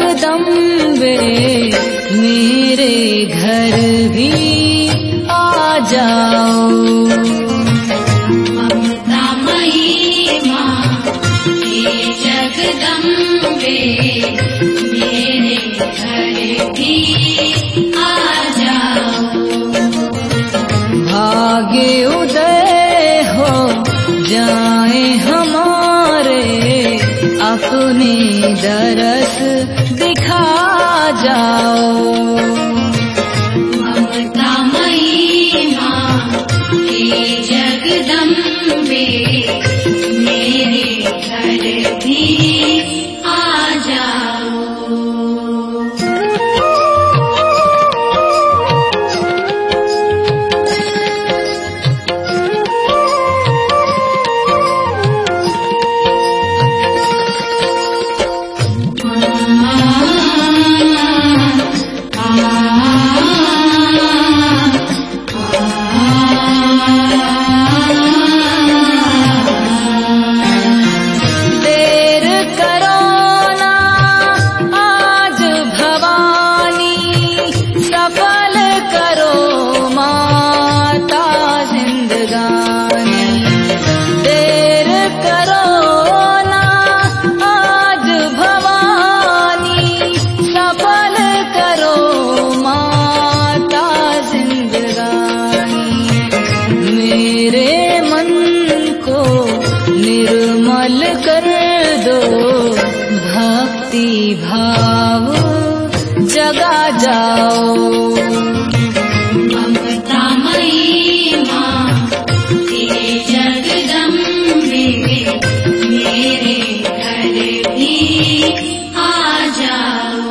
जगदम्बे मेरे घर भी आ जाओ। ममतामयी माँ हे जगदम्बे मेरे घर भी आ जाओ। भाग्य उदय हो जाए हमारे, अपने दरस दिखा जाओ। ममतामयी माँ हे जगदम्बे मेरे घर भी आ जाओ। निर्मल कर दो भक्ति भाव जगा जाओ। ममतामयी माँ हे जगदम्बे मेरे घर भी आ जाओ।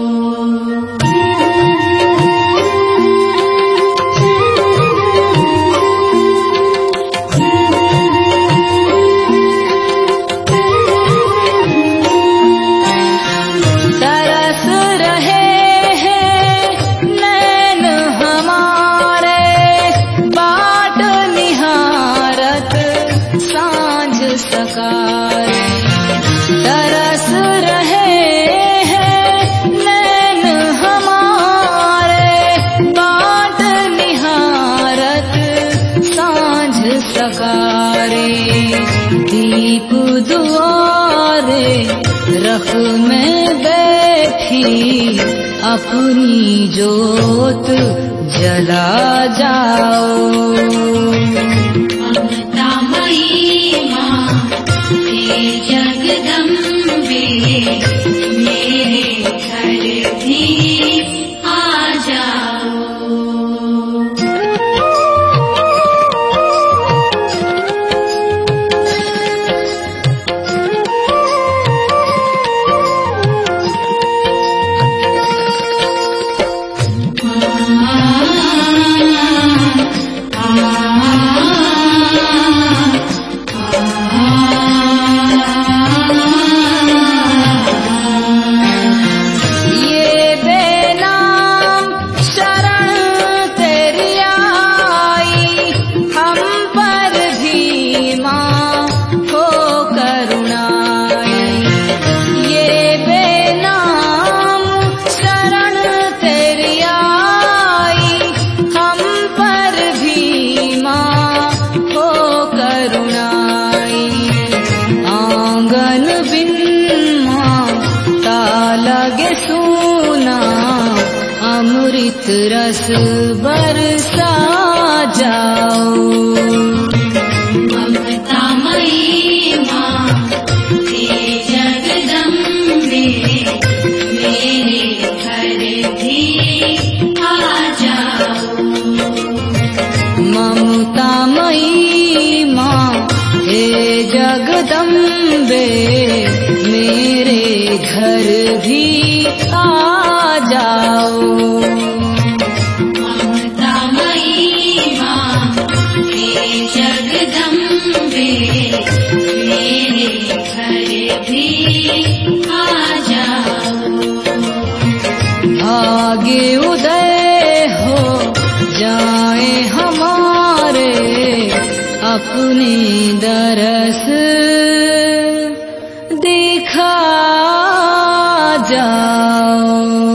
तरस रहे हैं नैन हमारे, बाट निहारत सांझ सकारे। दीप दुआरे रख में बैठी, अपनी जोत जला जाओ। ममतामयी माँ हे जगदम्बे मेरे घर भी आ जाओ। लगे सूना अमृत रस बरसा जाओ। ममतामयी माँ हे जगदम्बे मेरे घर भी आ जाओ। ममतामयी माँ हे जगदम्बे मेरे घर भी आ जाओ। ममतामयी माँ हे जगदम्बे मेरे घर भी आ जाओ। भाग्य उदय हो जाए हमारे, अपने दरस दे दिखा जाओ।